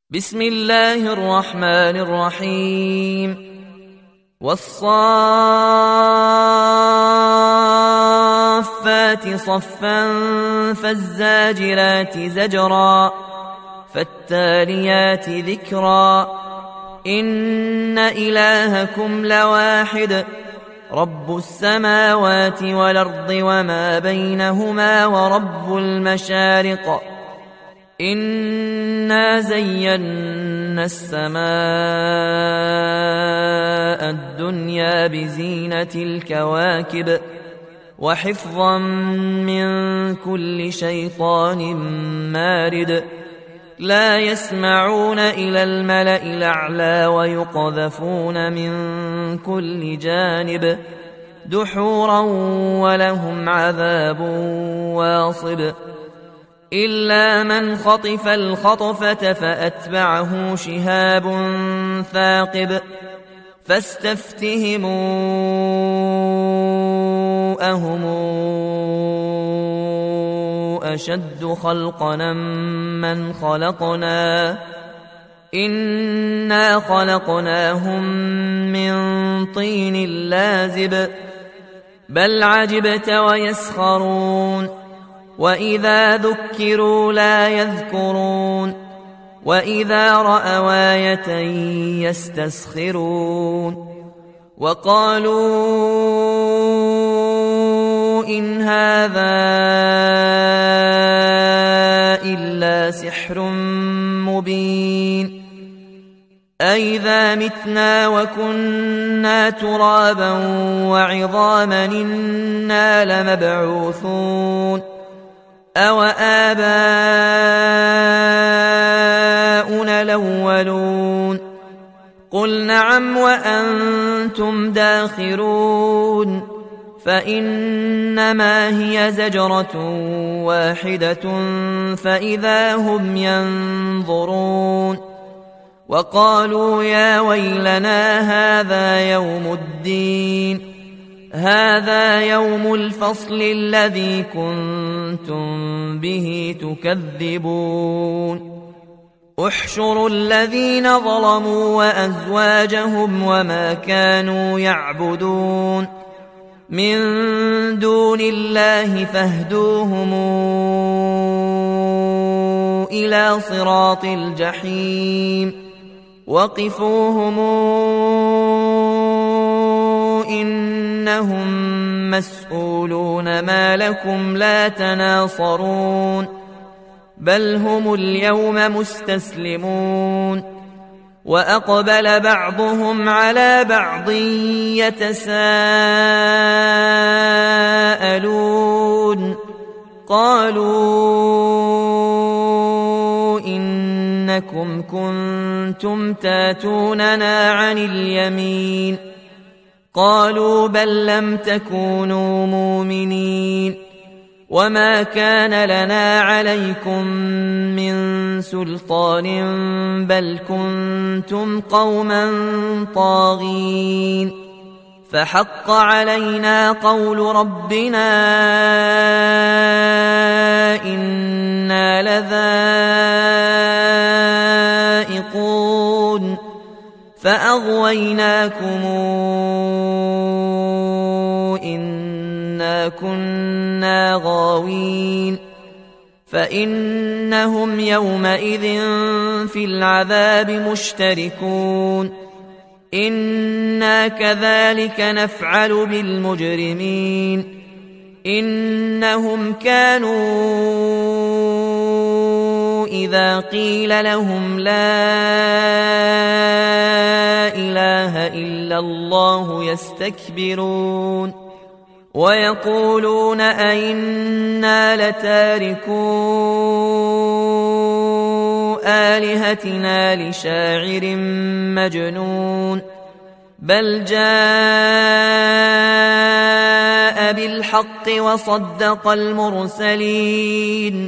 بسم الله الرحمن الرحيم والصافات صفا فالزاجرات زجرا فالتاليات ذكرا إن إلهكم لواحد رب السماوات والأرض وما بينهما ورب المشارق إنا زينا السماء الدنيا بزينة الكواكب وحفظا من كل شيطان مارد لا يسمعون إلى الملأ الأعلى ويقذفون من كل جانب دحورا ولهم عذاب واصب إلا من خطف الخطفة فأتبعه شهاب ثاقب فاستفتهموا أهم أشد خلقنا من خلقنا إنا خلقناهم من طين لازب بل عجبت ويسخرون وإذا ذكروا لا يذكرون وإذا رأوا آية يستسخرون وقالوا إن هذا إلا سحر مبين أئذا متنا وكنا ترابا وعظاما إنا لمبعوثون أو آباؤنا الأولون قل نعم وأنتم داخرون فإنما هي زجرة واحدة فإذا هم ينظرون وقالوا يا ويلنا هذا يوم الدين هذا يوم الفصل الذي كنتم به تكذبون احشروا الذين ظلموا وأزواجهم وما كانوا يعبدون من دون الله فاهدوهم إلى صراط الجحيم وقفوهم إنهم مسؤولون ما لكم لا تناصرون بل هم اليوم مستسلمون وأقبل بعضهم على بعض يتساءلون قالوا إنكم كنتم تاتوننا عن اليمين قالوا بل لم تكونوا مؤمنين وما كان لنا عليكم من سلطان بل كنتم قوما طاغين فحق علينا قول ربنا إنا لذائقون فأغويناكم إنا كنا غاوين فإنهم يومئذ في العذاب مشتركون إنا كذلك نفعل بالمجرمين إنهم كانوا إذا قيل لهم لا إله إلا الله يستكبرون ويقولون أئنا لتاركو آلهتنا لشاعر مجنون بل جاء بالحق وصدق المرسلين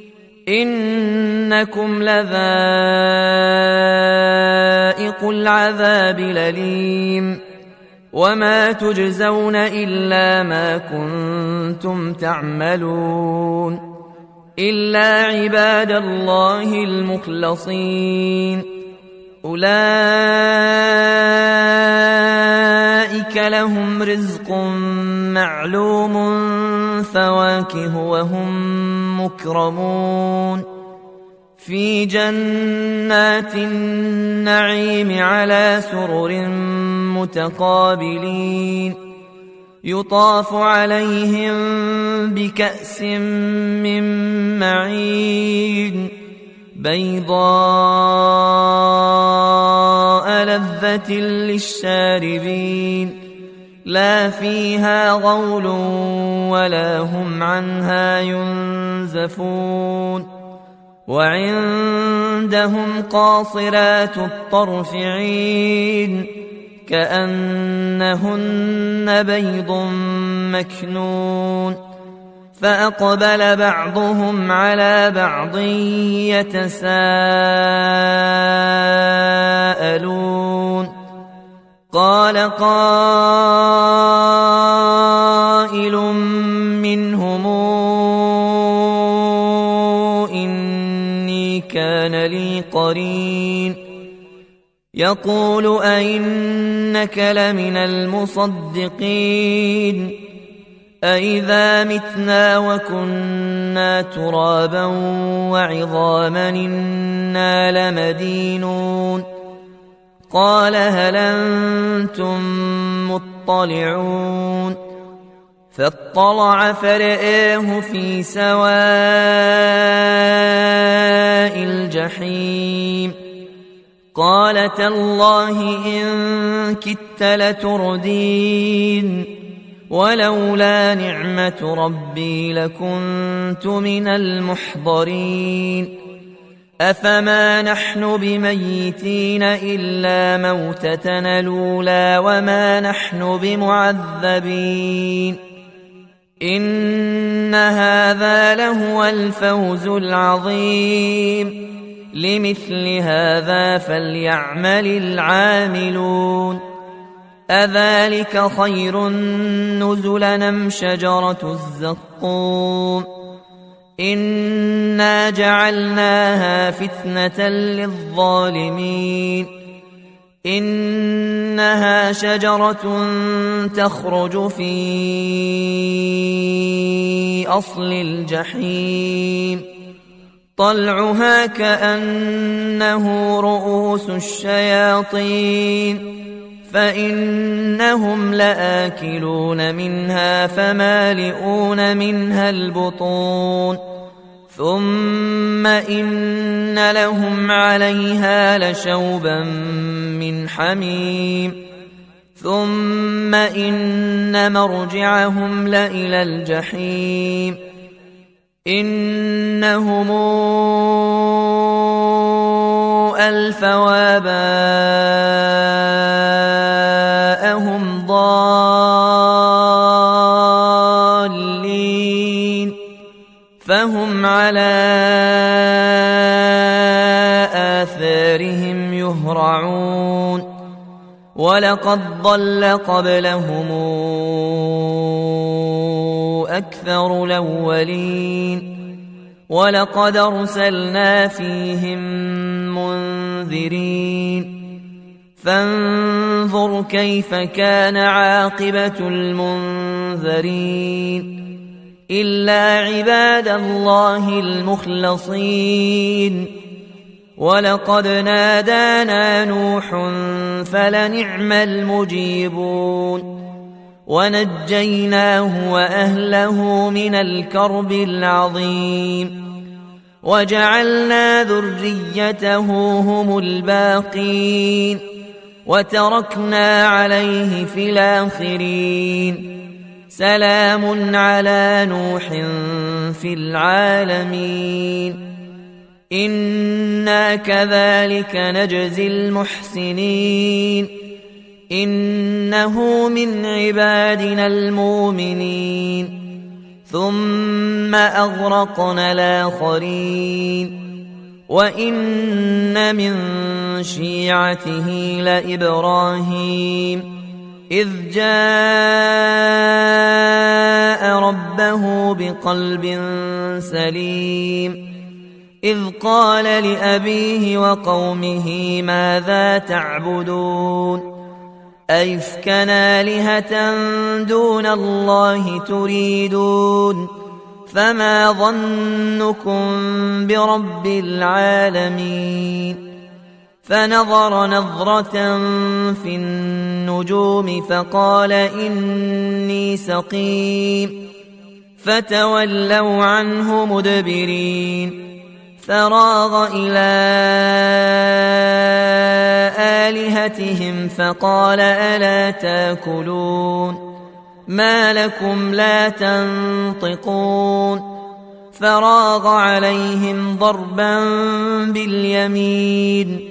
إنكم لذائق العذاب الأليم وما تجزون إلا ما كنتم تعملون إلا عباد الله المخلصين أولئك لهم رزق معلوم فواكه وهم مكرمون في جنات النعيم على سرر متقابلين يطاف عليهم بكأس من معين بيضاء لذة للشاربين لا فيها غول ولا هم عنها ينزفون وعندهم قاصرات الطرف عين كأنهن بيض مكنون فأقبل بعضهم على بعض يتساءلون قال قائل منهم إني كان لي قرين يقول أئنك لمن المصدقين أئذا متنا وكنا ترابا وعظاما إنا لمدينون قال هل أنتم مطلعون فاطلع فرآه في سواء الجحيم قال تالله إن كدت لتردين ولولا نعمة ربي لكنت من المحضرين أفما نحن بميتين إلا موتتنا الأولى وما نحن بمعذبين إن هذا لهو الفوز العظيم لمثل هذا فليعمل العاملون أذلك خير نزلا أم شجرة الزقوم إنا جعلناها فتنة للظالمين إنها شجرة تخرج في أصل الجحيم طلعها كأنه رؤوس الشياطين فإنهم لآكلون منها فمالئون منها البطون ثم إن لهم عليها لشوبا من حميم ثم إن مرجعهم لإلى الجحيم إنهم ألفوا آباءهم ضالين فهم على آثارهم يهرعون ولقد ضل قبلهم أكثر الأولين ولقد أرسلنا فيهم منذرين فانظر كيف كان عاقبة المنذرين إلا عباد الله المخلصين ولقد نادانا نوح فلنعم المجيبون ونجيناه وأهله من الكرب العظيم وجعلنا ذريته هم الباقين وتركنا عليه في الآخرين سلام على نوح في العالمين إنا كذلك نجزي المحسنين إنه من عبادنا المؤمنين ثم أغرقنا الآخرين وإن من شيعته لإبراهيم إذ جاء ربه بقلب سليم إذ قال لأبيه وقومه ماذا تعبدون أئفكا آلهة دون الله تريدون فما ظنكم برب العالمين فنظر نظرة في النجوم فقال إني سقيم فتولوا عنه مدبرين فراغ إلى آلهتهم فقال ألا تاكلون ما لكم لا تنطقون فراغ عليهم ضربا باليمين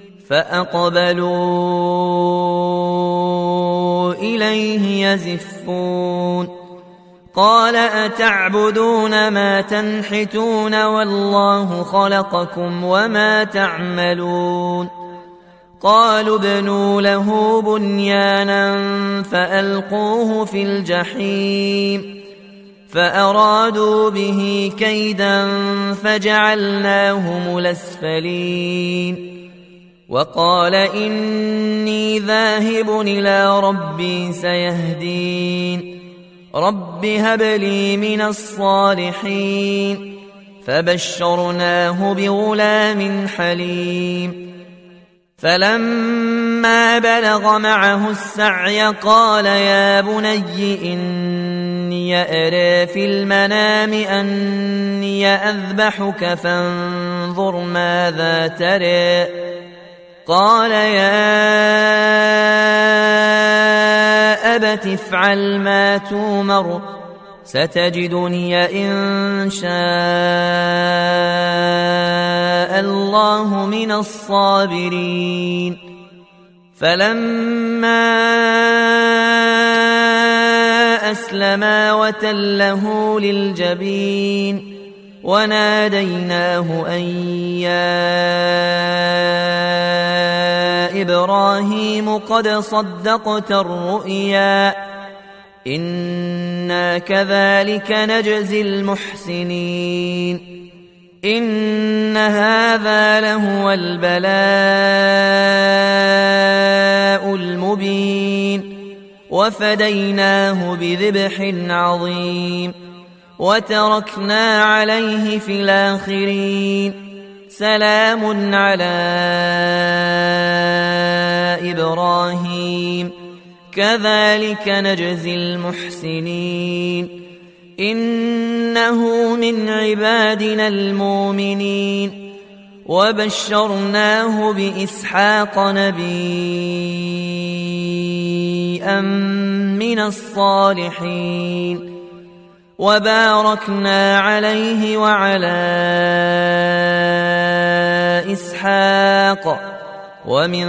فأقبلوا إليه يزفون قال أتعبدون ما تنحتون والله خلقكم وما تعملون قالوا ابنوا له بنيانا فألقوه في الجحيم فأرادوا به كيدا فجعلناهم الأسفلين وقال إني ذاهب إلى ربي سيهدين رب هب لي من الصالحين فبشرناه بغلام حليم فلما بلغ معه السعي قال يا بني إني أرى في المنام أني أذبحك فانظر ماذا ترى قال يا أبت افعل ما تومر ستجدني إن شاء الله من الصابرين فلما أسلما وتله للجبين وناديناه أن يا إبراهيم قد صدقت الرؤيا إنا كذلك نجزي المحسنين إن هذا لهو البلاء المبين وفديناه بذبح عظيم وتركنا عليه في الآخرين سلام على إبراهيم كذلك نجزي المحسنين إنه من عبادنا المؤمنين وبشرناه بإسحاق نبيا من الصالحين وباركنا عليه وعلى إسحاق ومن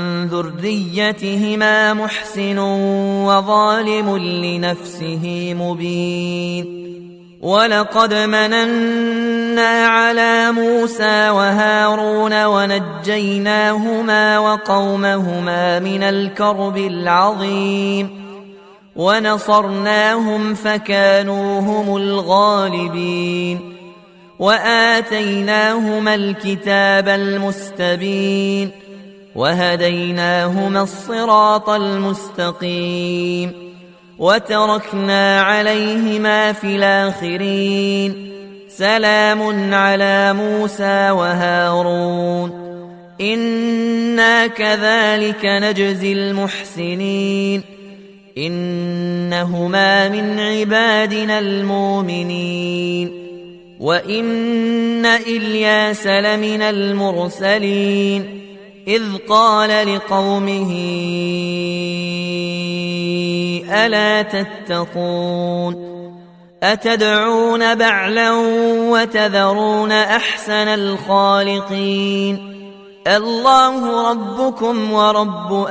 ذريتهما محسن وظالم لنفسه مبين ولقد مننا على موسى وهارون ونجيناهما وقومهما من الكرب العظيم ونصرناهم فكانوا هم الغالبين وآتيناهما الكتاب المستبين وهديناهما الصراط المستقيم وتركنا عليهما في الآخرين سلام على موسى وهارون إنا كذلك نجزي المحسنين إنهما من عبادنا المؤمنين وإن إلياس لمن المرسلين إذ قال لقومه ألا تتقون أتدعون بعلا وتذرون أحسن الخالقين الله ربكم ورب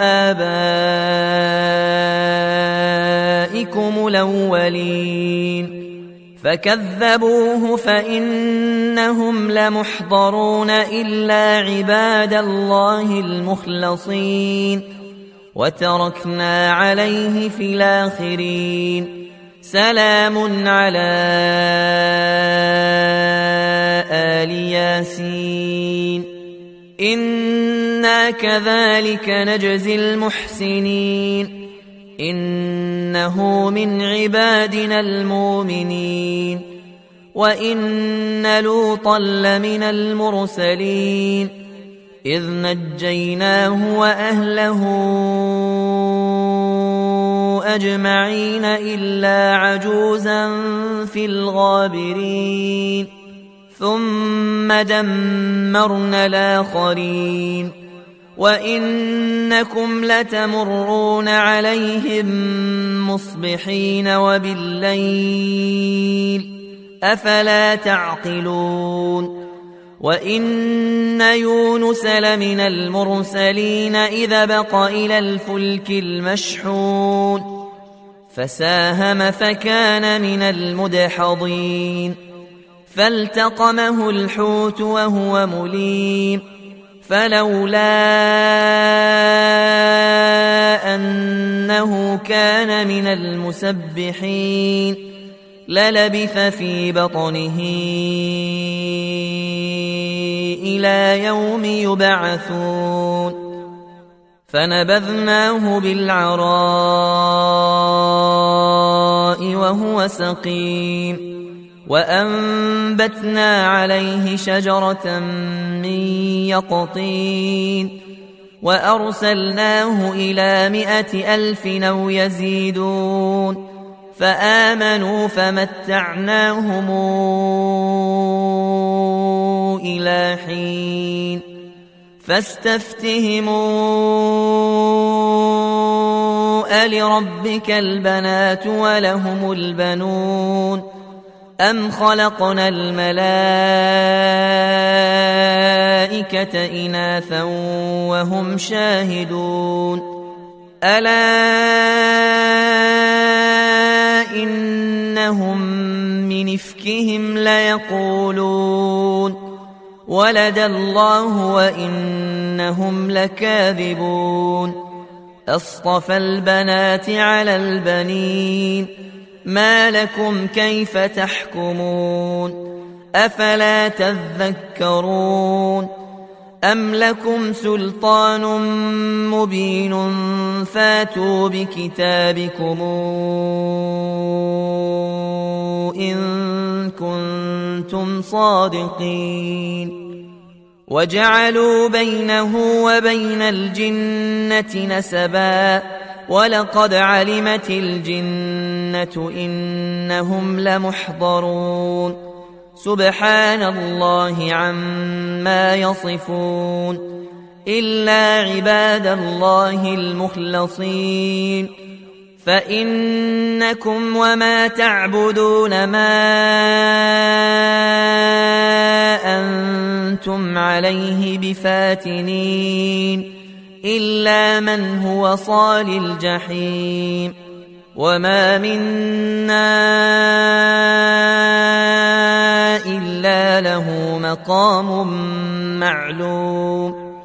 آبائكم الأولين فكذبوه فإنهم لمحضرون إلا عباد الله المخلصين وتركنا عليه في الآخرين سلام على آل ياسين إنا كذلك نجزي المحسنين إنه من عبادنا المؤمنين وإن لوطا لمن المرسلين إذ نجيناه وأهله أجمعين إلا عجوزا في الغابرين ثم دمرنا الآخرين وإنكم لتمرون عليهم مصبحين وبالليل أفلا تعقلون وإن يونس لمن المرسلين إذا بق إلى الفلك المشحون فساهم فكان من المدحضين فالتقمه الحوت وهو مليم فلولا أنه كان من المسبحين للبث في بطنه إلى يوم يبعثون فنبذناه بالعراء وهو سقيم وأنبتنا عليه شجرة من يقطين وأرسلناه إلى 100,000 أو يزيدون فآمنوا فمتعناهم إلى حين فاستفتهموا ألربك البنات ولهم البنون أم خلقنا الملائكة إناثا وهم شاهدون ألا إنهم من إفكهم ليقولون ولد الله وإنهم لكاذبون أصطفى البنات على البنين ما لكم كيف تحكمون أفلا تذكرون أم لكم سلطان مبين فاتوا بكتابكم إن كنتم صادقين وجعلوا بينه وبين الجنة نسبا ولقد علمت الجنة إنهم لمحضرون سبحان الله عما يصفون إلا عباد الله المخلصين فإنكم وما تعبدون ما أنتم عليه بفاتنين إلا من هو صال الجحيم وما منا إلا له مقام معلوم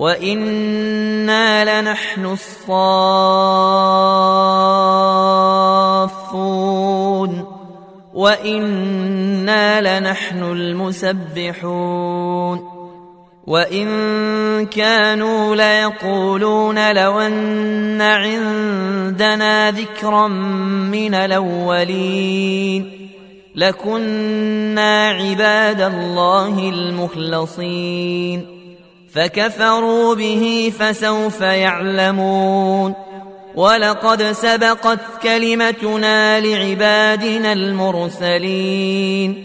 وإنا لنحن الصافون وإنا لنحن المسبحون وإن كانوا ليقولون لو أن عندنا ذكرا من الأولين لكنا عباد الله المخلصين فكفروا به فسوف يعلمون ولقد سبقت كلمتنا لعبادنا المرسلين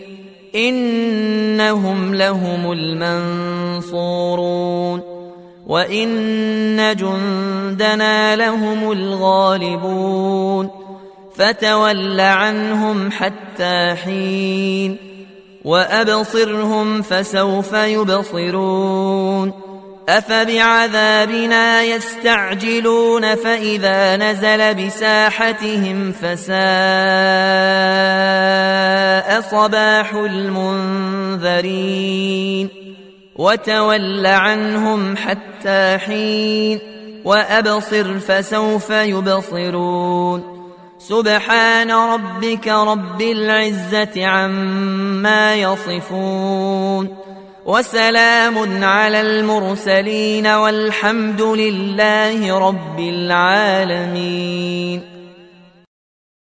إنهم لهم المنصورون وإن جندنا لهم الغالبون فتول عنهم حتى حين وأبصرهم فسوف يبصرون أفبعذابنا يستعجلون فإذا نزل بساحتهم فساء صباح المنذرين وتول عنهم حتى حين وأبصر فسوف يبصرون سبحان ربك رب العزة عما يصفون وسلام على المرسلين والحمد لله رب العالمين.